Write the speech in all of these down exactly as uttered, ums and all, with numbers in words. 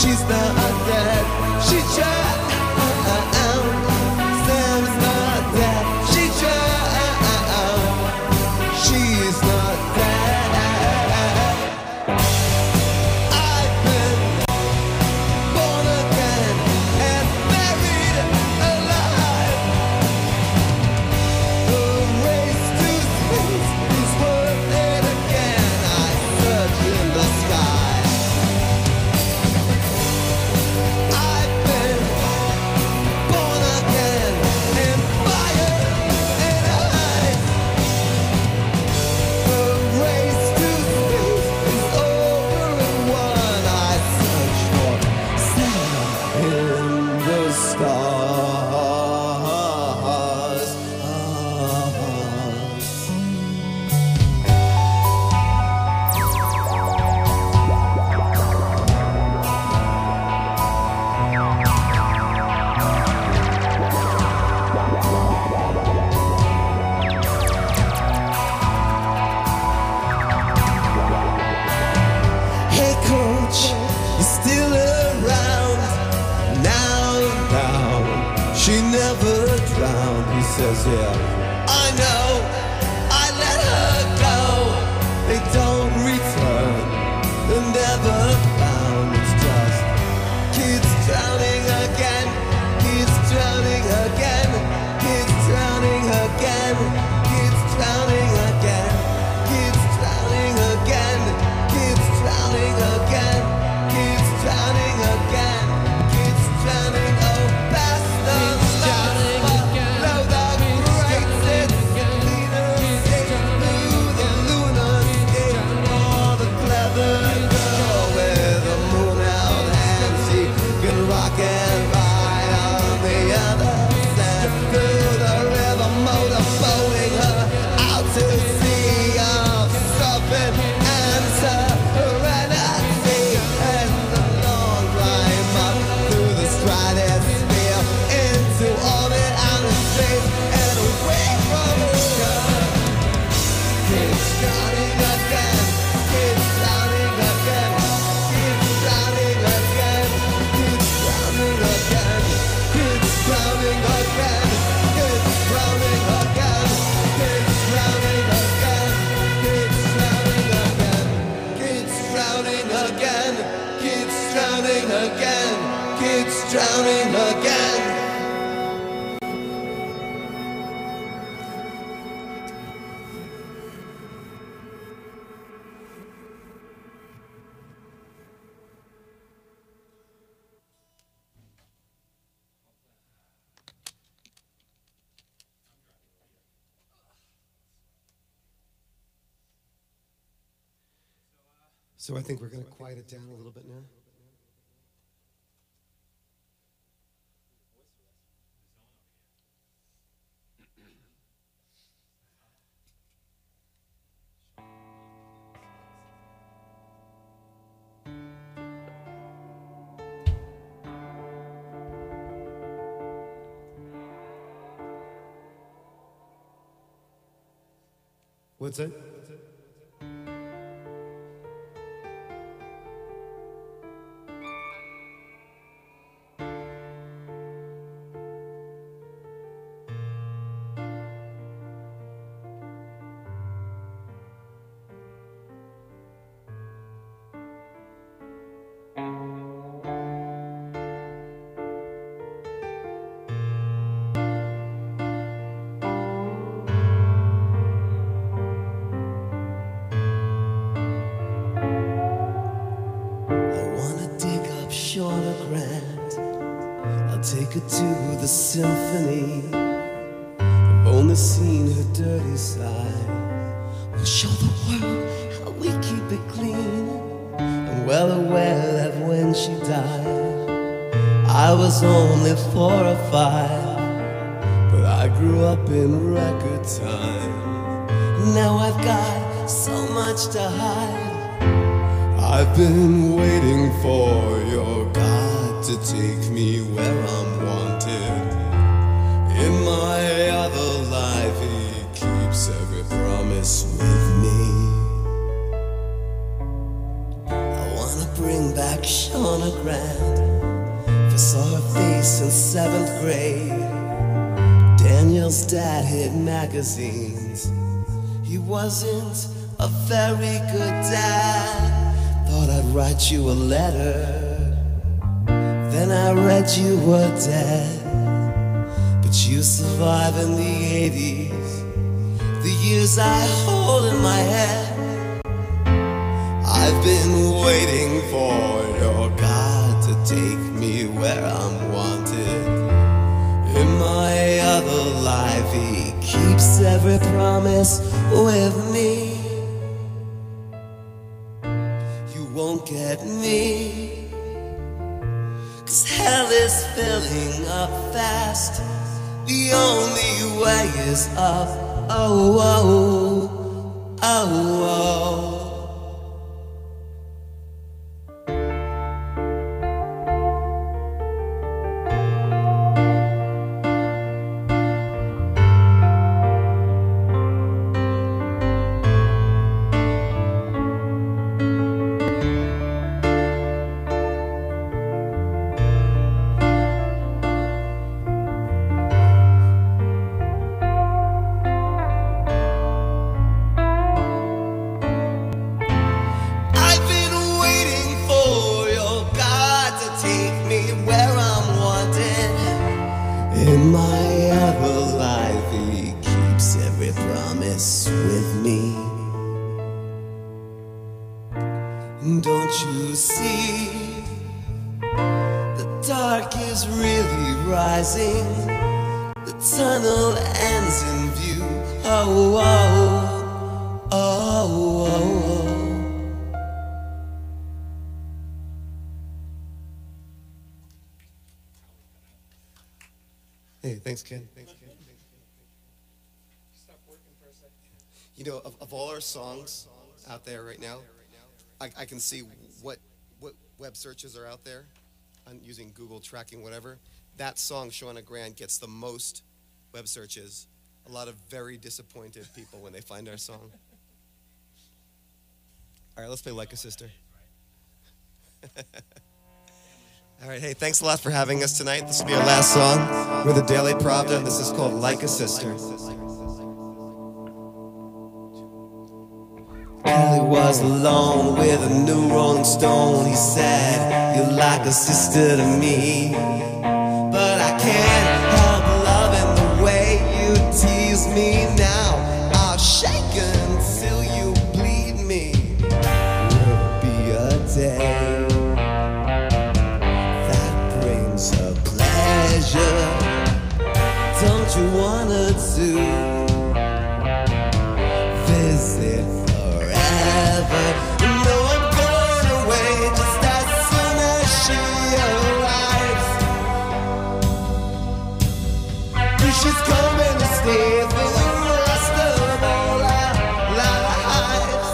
she's not dead. She tried, Sam's not dead. She tried, she's not dead. I've been born again and buried alive. The race to space is worth it again. I search in the sky. I've been born again in fire and ice. The race to space is over and won. I search for Santa in the stars. Hey coach, you're still around. Now, now, she never drowned. He says, yeah, I know, I let her go. They don't return, they're never found. It's just kids drowning again, kids drowning again, kids drowning again, kids drowning again, kids drowning again, kids drowning again, kids drowning again, kids drowning. Oh, past the lava, below the grates, it's cleaner, it's blue, the lunar skin, or the clever girl with the moon out hand. She can rock and ride on the other side through the river, motorboating her out to sea of surfing and serenity, and the long climb up through the stratosphere into orbit out of space and away from Earth. Kids drowning again, kids drowning again, kids drowning again, kids drowning again, kids drowning again, kids drowning again, kids drowning again, kids drowning again, kids drowning again, kids drowning again, kids drowning again. So I think we're going to quiet it down a little bit now. What's that? Shawna Grant, I'll take her to the symphony. I've only seen her dirty side. We'll show the world how we keep it clean. I'm well aware that when she died, I was only four or five, but I grew up in record time. Now I've got so much to hide. I've been waiting for your God to take me where I'm wanted. In my other life, He keeps every promise with me. I wanna bring back Shauna Grant. First saw her face in seventh grade. Daniel's dad hid magazines. He wasn't a very good dad. Thought I'd write you a letter. Then I read you were dead. But you survived in the eighties, the years I hold in my head. I've been waiting for your God to take me where I'm wanted. In my other life, he keeps every promise with me. You won't get me, 'cause hell is filling up fast. The only way is up. Oh, oh, oh, oh. In my other life, he keeps every promise with me. Don't you see? The dark is really rising. The tunnel ends in view. Oh, oh, oh, oh, oh. Hey, thanks, Ken. Thanks, Ken. Stop working for a second. You know, of, of all our songs out there right now, I, I can see what what web searches are out there. I'm using Google tracking, whatever. That song, Shauna Grant, gets the most web searches. A lot of very disappointed people when they find our song. All right, let's play Like a Sister. All right, hey, thanks a lot for having us tonight. This will be our last song. We're the Daily Pravda, and this is called Like a Sister. Kelly was alone with a new Rolling Stone. He said, "You're like a sister to me, but I can't help loving the way you tease me now. I'll shake until you bleed me. There'll be a day don't you wanna do visit forever? You know I'm going away just as soon as she arrives. She's coming to stay for the rest of all our lives.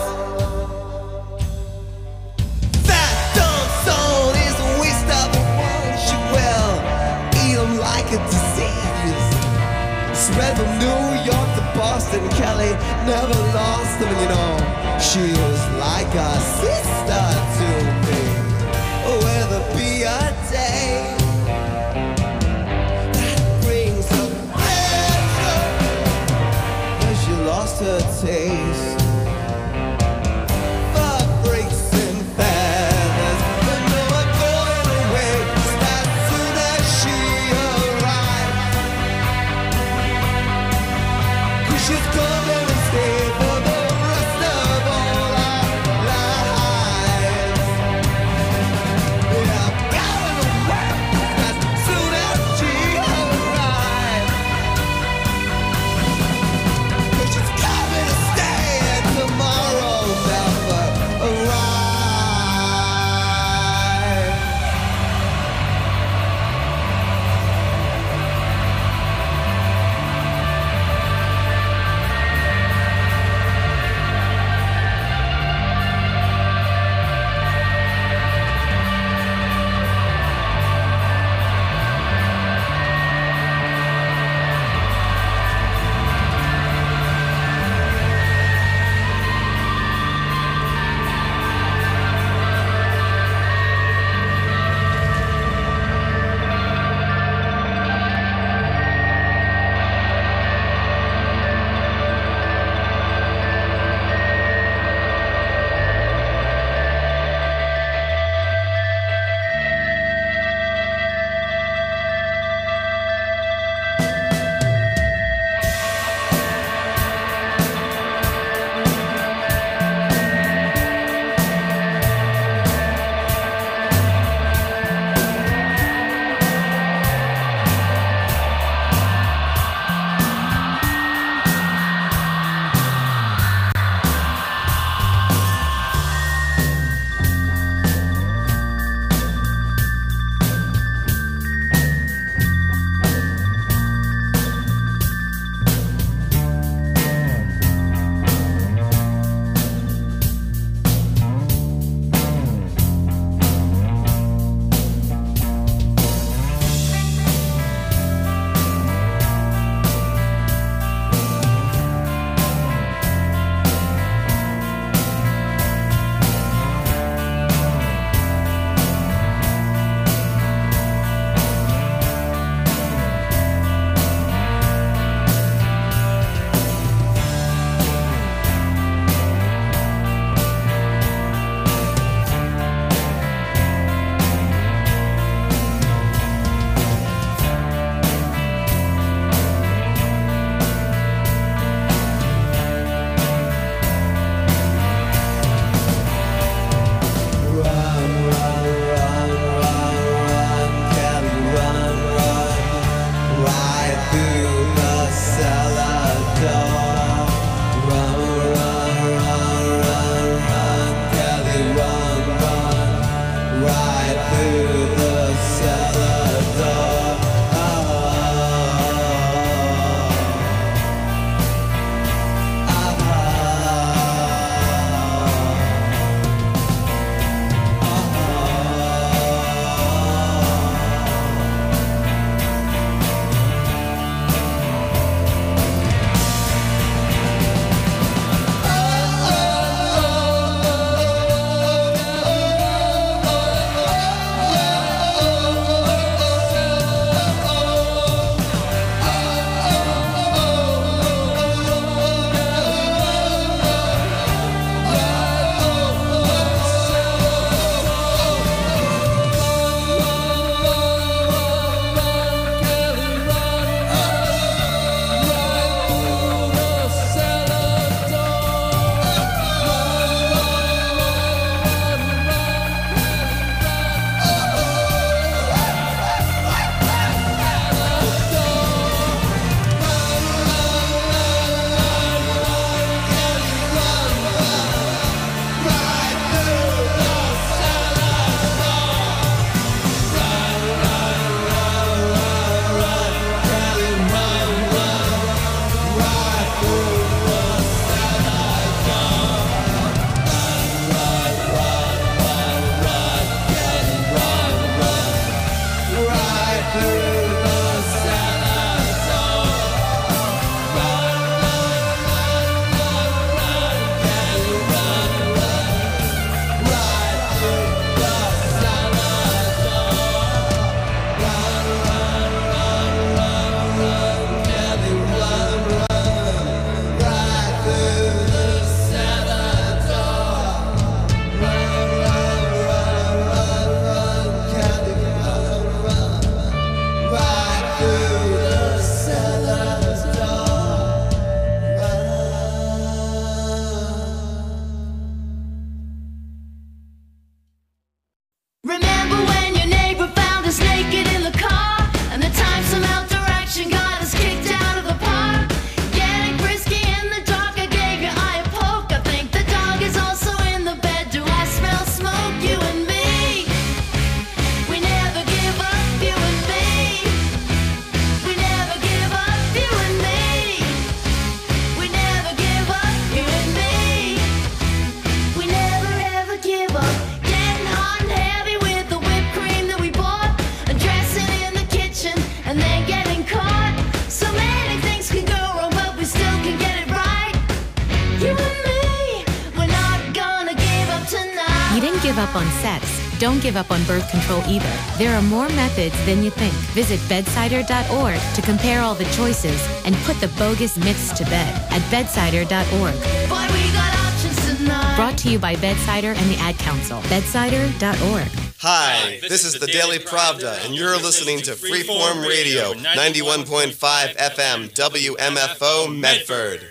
That dumb song is a waste of a woman. She will eat 'em like a disease. Spread from New York to Boston, Kelly never lost them. And you know, she was like a sister to me. Will there be a day that brings her pleasure? Cause she lost her taste. She's coming to stay for the rest of all our lives. through the cellar door. Up on sex. Don't give up on birth control either. There are more methods than you think. Visit bedsider dot org to compare all the choices and put the bogus myths to bed at bedsider dot org. Boy, we got options tonight. Brought to you by Bedsider and the Ad Council. bedsider dot org. Hi, this is the Daily Pravda, and you're listening to Freeform Radio, ninety-one point five F M, W M F O, Medford.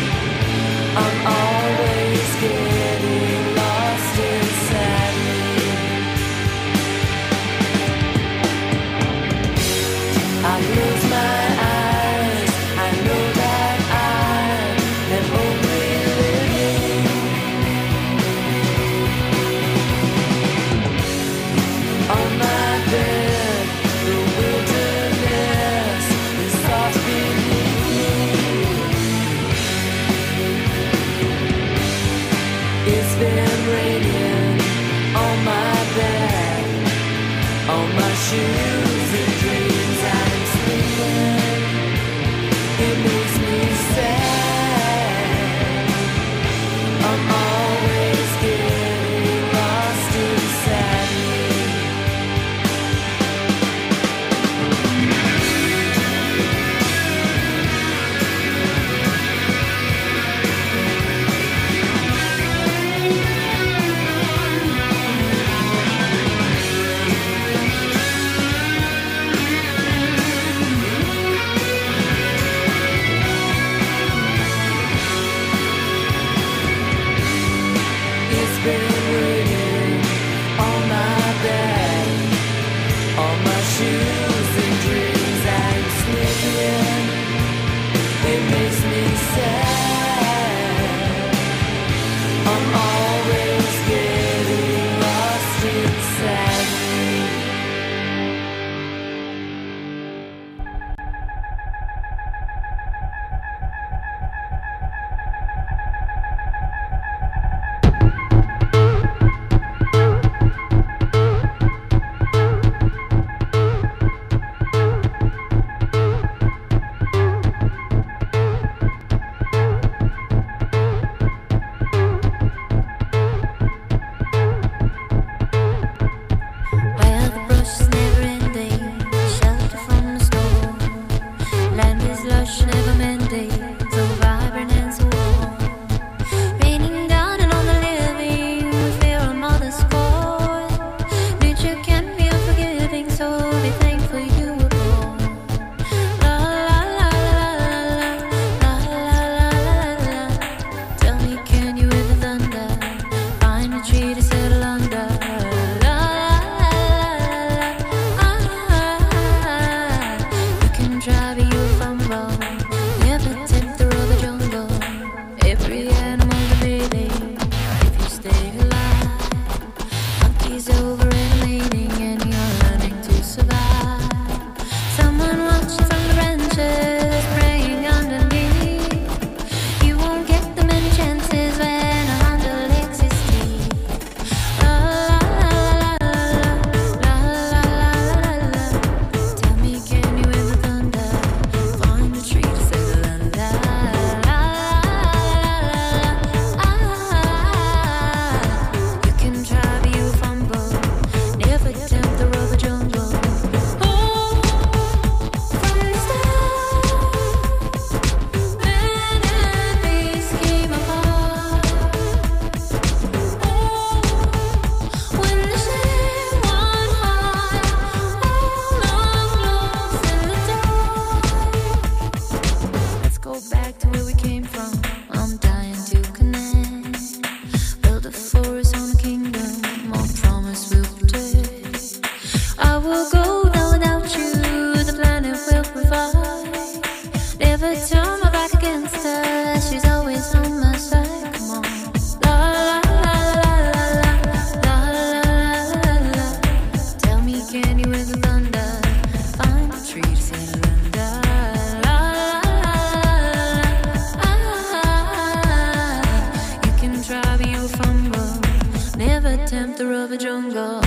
I'm always getting lost inside me. center of a jungle.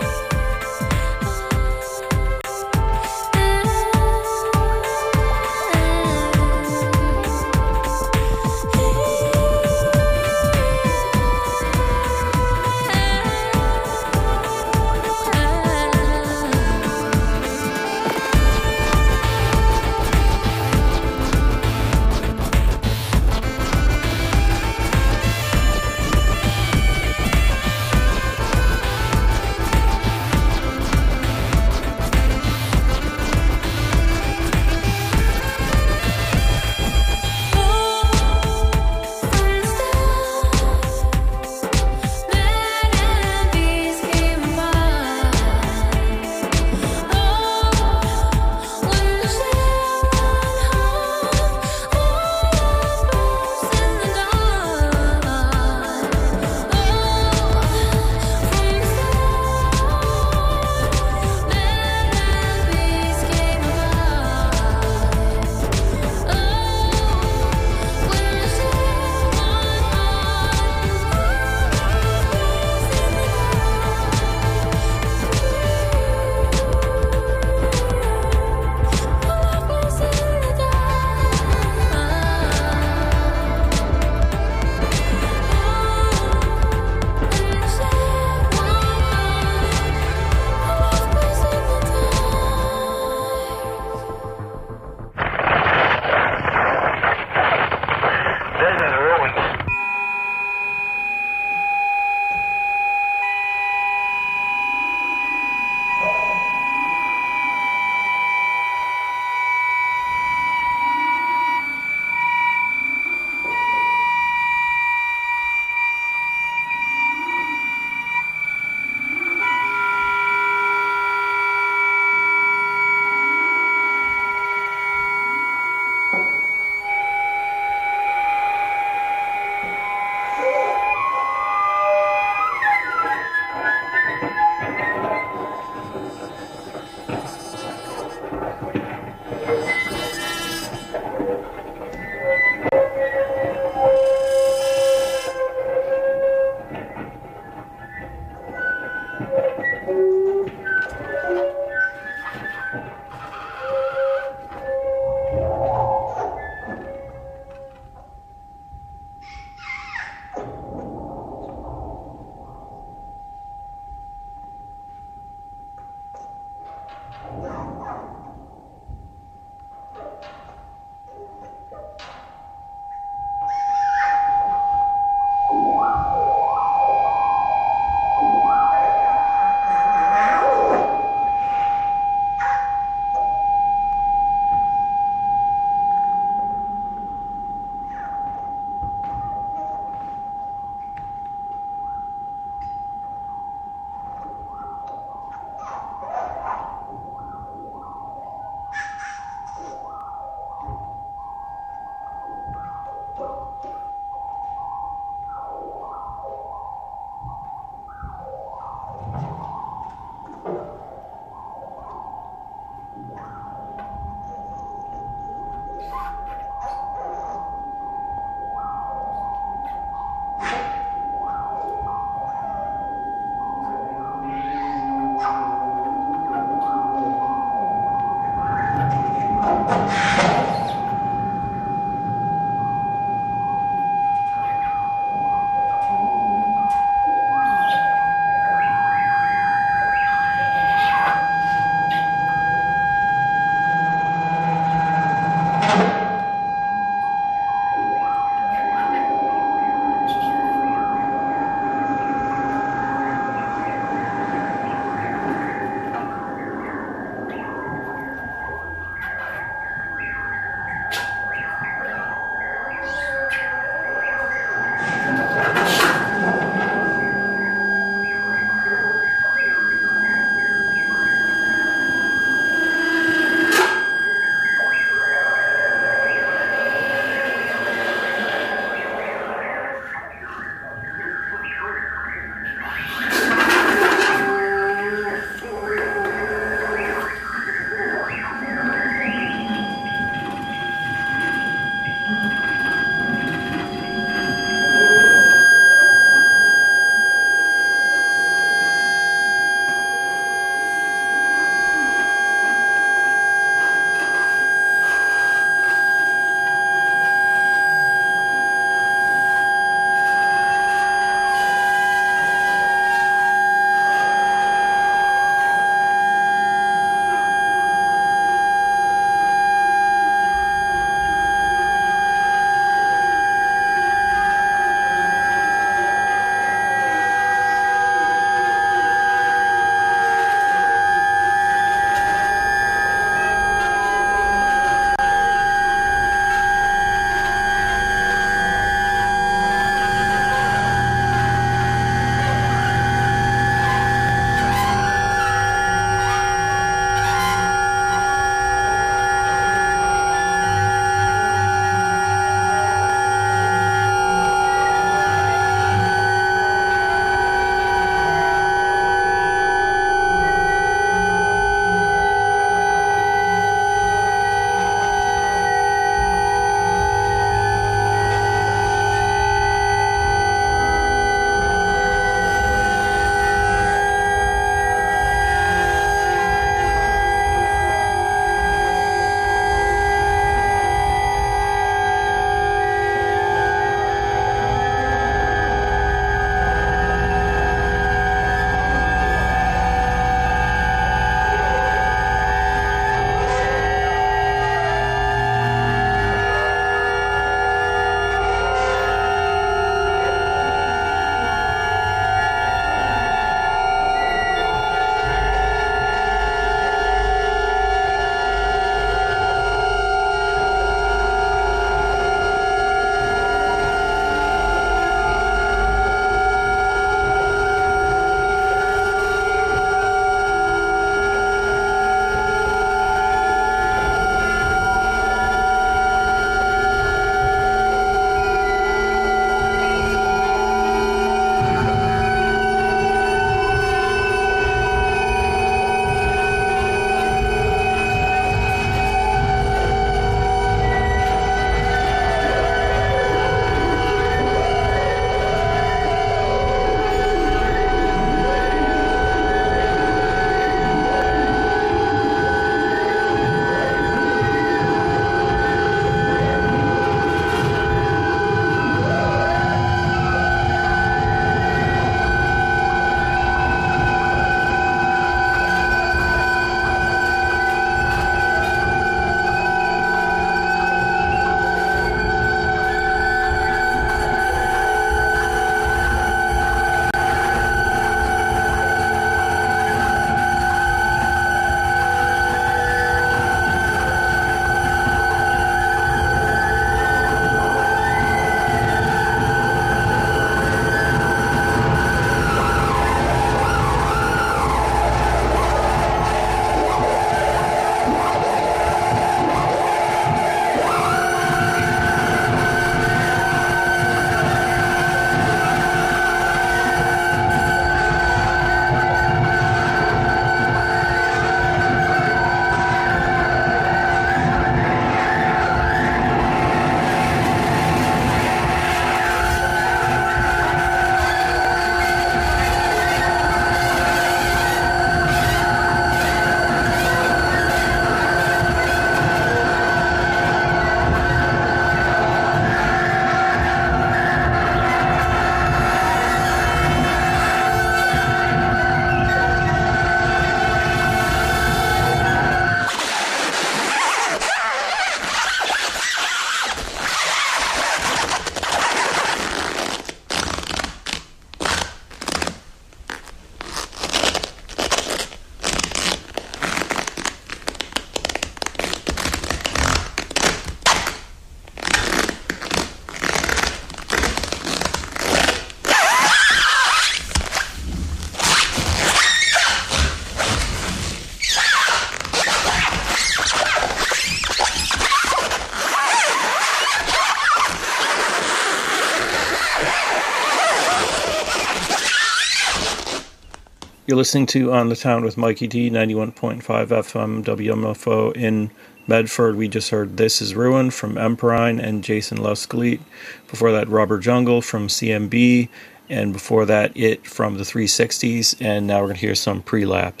You're listening to On the Town with Mikey D, ninety-one point five F M W M F O in Medford. We just heard This Is Ruin from Emperine and Jason Luscalite. Before that, Rubber Jungle from C M B. And before that, It from the three sixties. And now we're going to hear some Prelapse.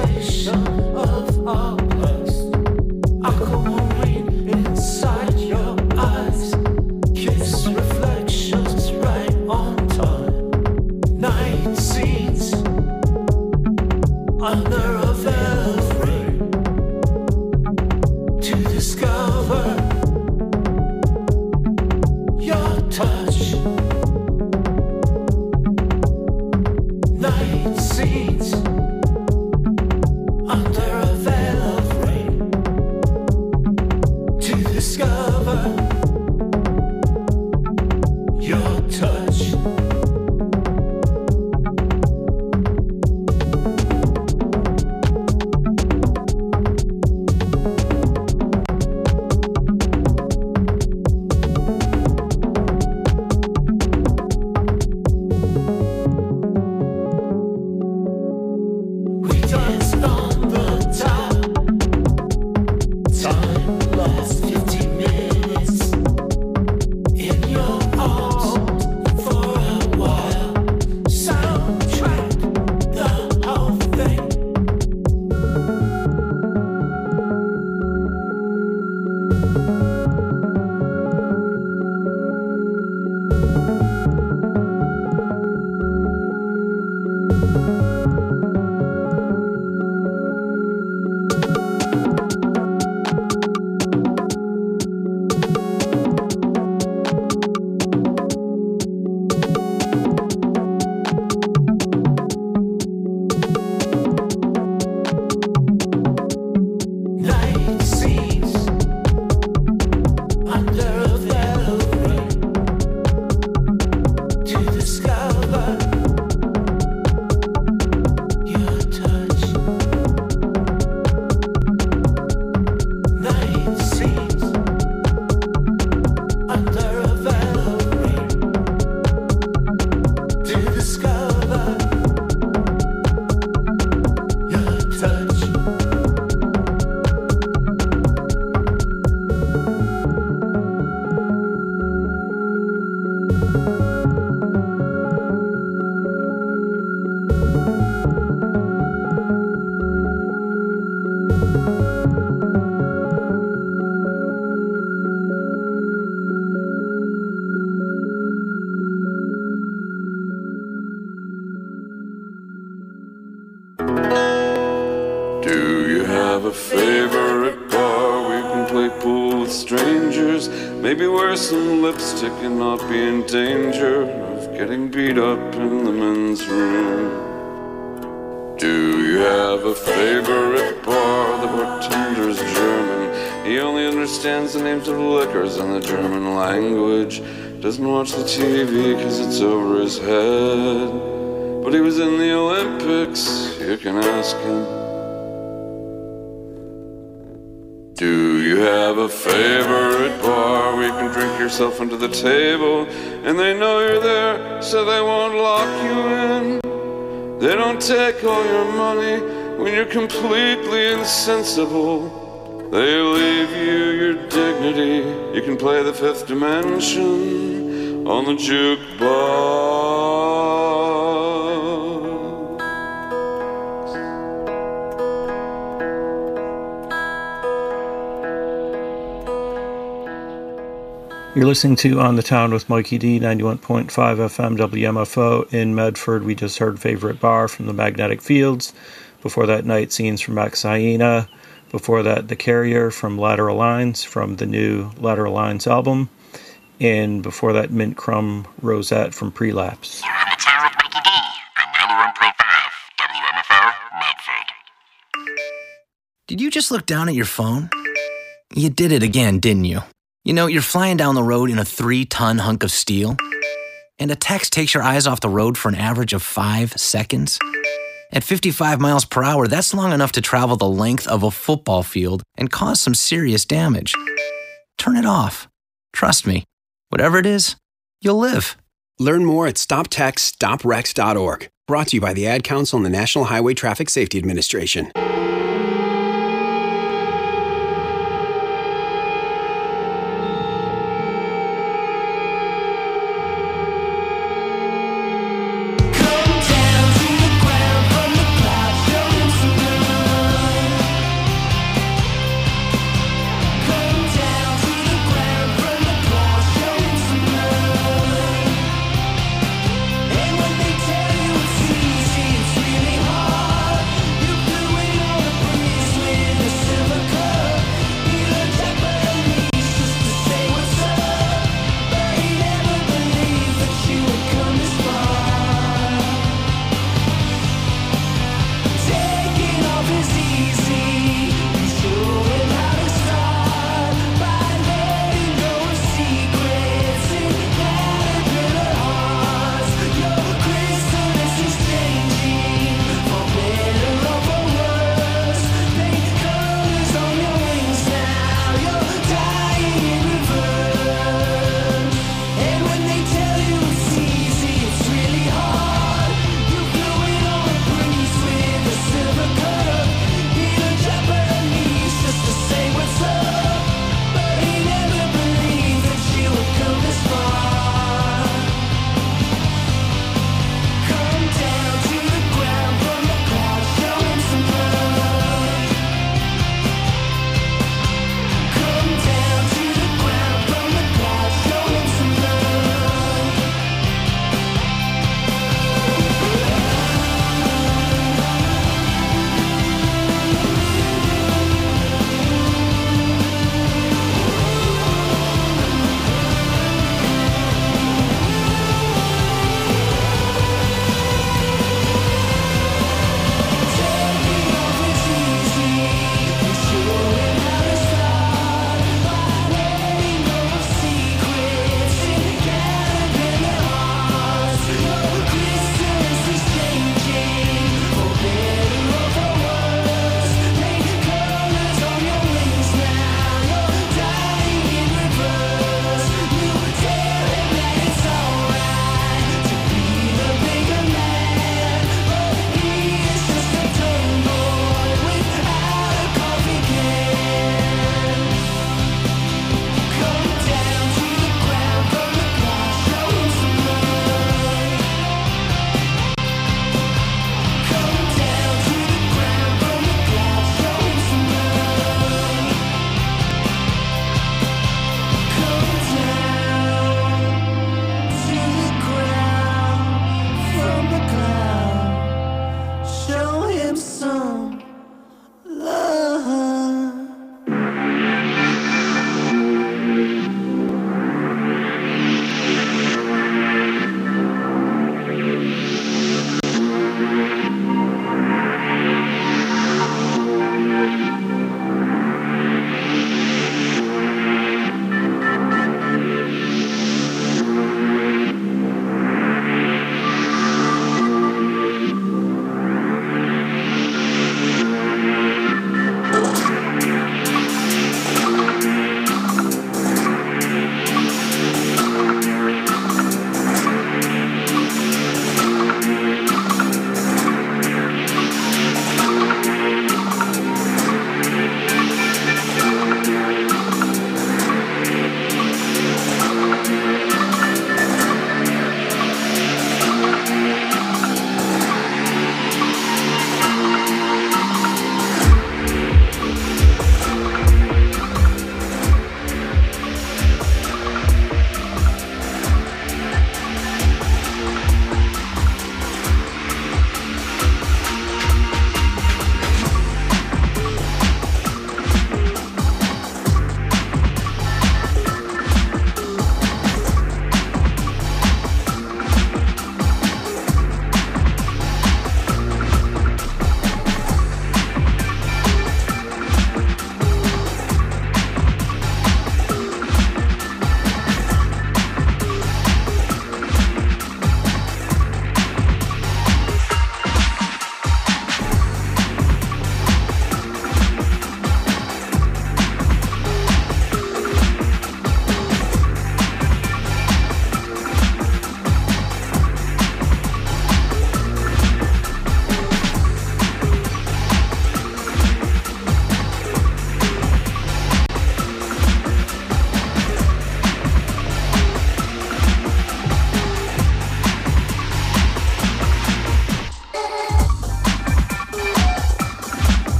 have a favorite bar we can play pool with strangers? Maybe wear some lipstick and not be in danger of getting beat up in the men's room. Do you have a favorite bar? The bartender's German. He only understands the names of liquors in the German language. Doesn't watch the T V cause it's over his head. But he was in the Olympics, you can ask him. Do you have a favorite bar where you can drink yourself under the table and they know you're there so they won't lock you in? They don't take all your money when you're completely insensible. They leave you your dignity. You can play the Fifth Dimension on the jukebox. You're listening to On the Town with Mikey D, ninety-one point five F M W M F O in Medford. We just heard Favorite Bar from the Magnetic Fields. Before that, Night Scenes from Max Hyena. Before that, The Carrier from Lateral Lines from the new Lateral Lines album. And before that, Mint Crumb Rosette from Prelapse. You're on the Town with Mikey D and ninety-one point five W M F O Medford. Did you just look down at your phone? You did it again, didn't you? You know, you're flying down the road in a three-ton hunk of steel, and a text takes your eyes off the road for an average of five seconds. At fifty-five miles per hour, that's long enough to travel the length of a football field and cause some serious damage. Turn it off. Trust me, whatever it is, you'll live. Learn more at stop text stop wrecks dot org. Brought to you by the Ad Council and the National Highway Traffic Safety Administration. Come down to the ground from the clouds, show them some love.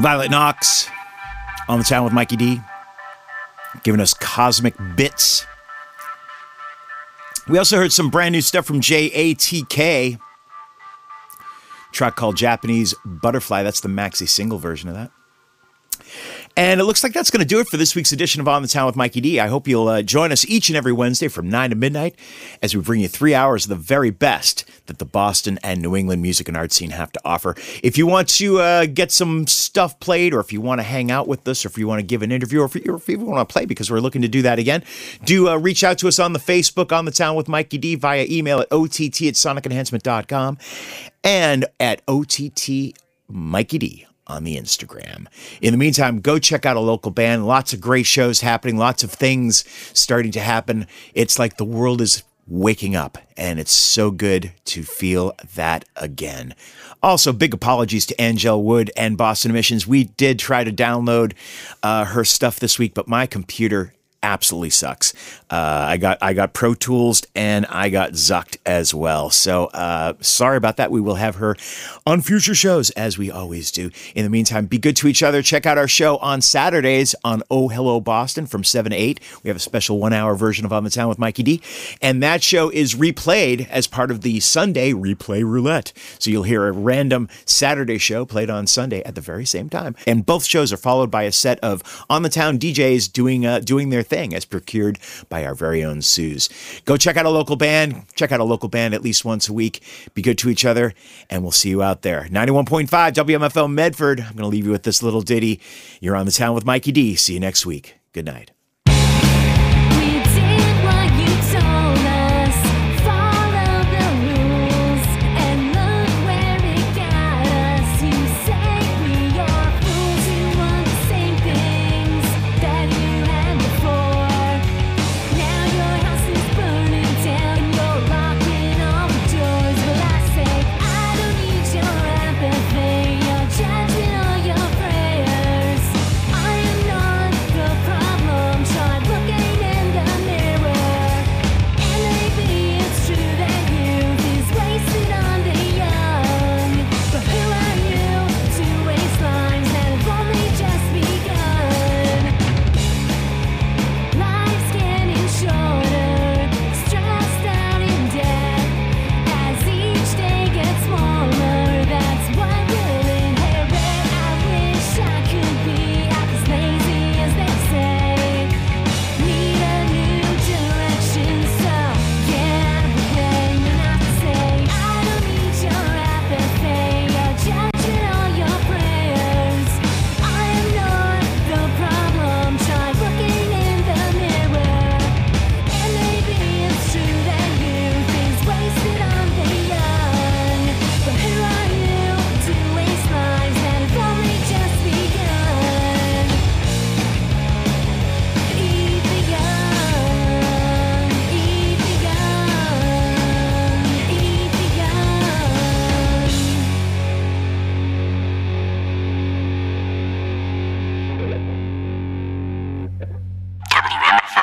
Violet Knox on the town with Mikey D, giving us Cosmic Bits. We also heard some brand new stuff from J A T K. Track called Japanese Butterfly. That's the maxi single version of that. And it looks like that's going to do it for this week's edition of On the Town with Mikey D. I hope you'll uh, join us each and every Wednesday from nine to midnight as we bring you three hours of the very best that the Boston and New England music and art scene have to offer. If you want to uh, get some stuff played, or if you want to hang out with us, or if you want to give an interview, or if you, or if you want to play, because we're looking to do that again, do uh, reach out to us on the Facebook, On the Town with Mikey D, via email at O T T at sonic enhancement dot com and at O T T Mikey D on the Instagram. In the meantime, go check out a local band. Lots of great shows happening, lots of things starting to happen. It's like the world is waking up, and it's so good to feel that again. Also, big apologies to Angel Wood and Boston Emissions. We did try to download uh, her stuff this week, but my computer absolutely sucks. Uh, I got I got Pro Tools and I got Zucked as well. So uh, sorry about that. We will have her on future shows, as we always do. In the meantime, be good to each other. Check out our show on Saturdays on Oh Hello Boston from seven to eight. We have a special one-hour version of On the Town with Mikey D. And that show is replayed as part of the Sunday Replay Roulette. So you'll hear a random Saturday show played on Sunday at the very same time. And both shows are followed by a set of On the Town D Js doing uh, doing their thing, as procured by our very own Suze. Go check out a local band. Check out a local band at least once a week. Be good to each other, and we'll see you out there. ninety-one point five W M F O Medford. I'm going to leave you with this little ditty. You're On the Town with Mikey D. See you next week. Good night. We did what you told us.